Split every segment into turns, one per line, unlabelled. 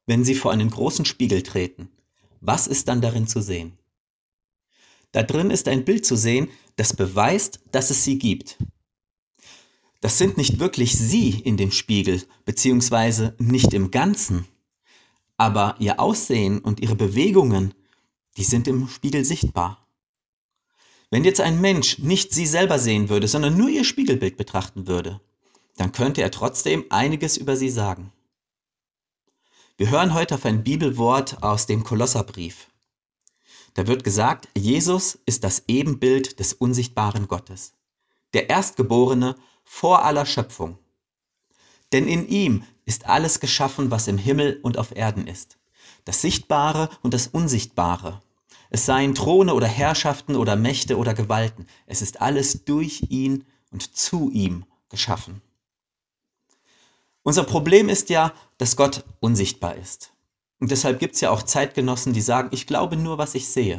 Wenn Sie vor einen großen Spiegel treten, was ist dann darin zu sehen? Da drin ist ein Bild zu sehen, das beweist, dass es Sie gibt. Das sind nicht wirklich Sie in dem Spiegel, beziehungsweise nicht im Ganzen, aber Ihr Aussehen und Ihre Bewegungen, die sind im Spiegel sichtbar. Wenn jetzt ein Mensch nicht Sie selber sehen würde, sondern nur Ihr Spiegelbild betrachten würde, dann könnte er trotzdem einiges über Sie sagen. Wir hören heute auf ein Bibelwort aus dem Kolosserbrief. Da wird gesagt, Jesus ist das Ebenbild des unsichtbaren Gottes, der Erstgeborene vor aller Schöpfung. Denn in ihm ist alles geschaffen, was im Himmel und auf Erden ist, das Sichtbare und das Unsichtbare. Es seien Throne oder Herrschaften oder Mächte oder Gewalten, es ist alles durch ihn und zu ihm geschaffen. Unser Problem ist ja, dass Gott unsichtbar ist. Und deshalb gibt es ja auch Zeitgenossen, die sagen, ich glaube nur, was ich sehe.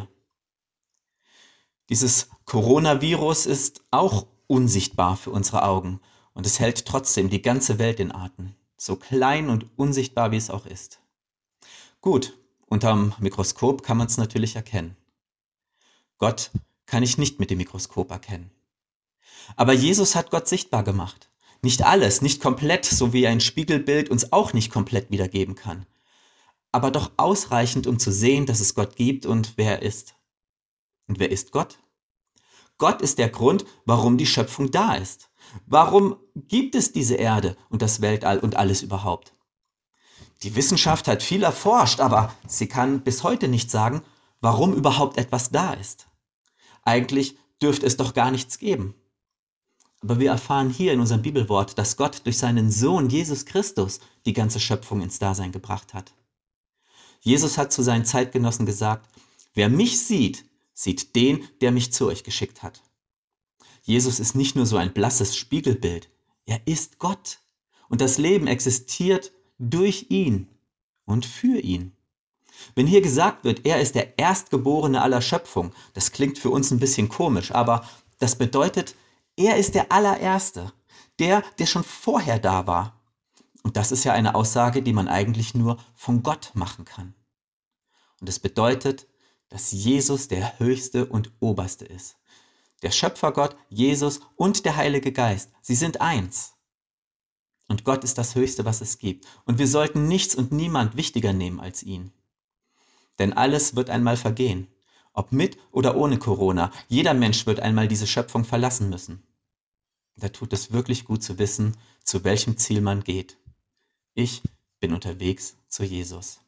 Dieses Coronavirus ist auch unsichtbar für unsere Augen und es hält trotzdem die ganze Welt in Atem, so klein und unsichtbar wie es auch ist. Gut, unterm Mikroskop kann man es natürlich erkennen. Gott kann ich nicht mit dem Mikroskop erkennen. Aber Jesus hat Gott sichtbar gemacht. Nicht alles, nicht komplett, so wie ein Spiegelbild uns auch nicht komplett wiedergeben kann. Aber doch ausreichend, um zu sehen, dass es Gott gibt und wer er ist. Und wer ist Gott? Gott ist der Grund, warum die Schöpfung da ist. Warum gibt es diese Erde und das Weltall und alles überhaupt? Die Wissenschaft hat viel erforscht, aber sie kann bis heute nicht sagen, warum überhaupt etwas da ist. Eigentlich dürfte es doch gar nichts geben. Aber wir erfahren hier in unserem Bibelwort, dass Gott durch seinen Sohn Jesus Christus die ganze Schöpfung ins Dasein gebracht hat. Jesus hat zu seinen Zeitgenossen gesagt, wer mich sieht, sieht den, der mich zu euch geschickt hat. Jesus ist nicht nur so ein blasses Spiegelbild, er ist Gott. Und das Leben existiert durch ihn und für ihn. Wenn hier gesagt wird, er ist der Erstgeborene aller Schöpfung, das klingt für uns ein bisschen komisch, aber das bedeutet, er ist der Allererste, der schon vorher da war. Und das ist ja eine Aussage, die man eigentlich nur von Gott machen kann. Und es bedeutet, dass Jesus der Höchste und Oberste ist. Der Schöpfergott, Jesus und der Heilige Geist, sie sind eins. Und Gott ist das Höchste, was es gibt. Und wir sollten nichts und niemand wichtiger nehmen als ihn. Denn alles wird einmal vergehen. Ob mit oder ohne Corona. Jeder Mensch wird einmal diese Schöpfung verlassen müssen. Da tut es wirklich gut zu wissen, zu welchem Ziel man geht. Ich bin unterwegs zu Jesus.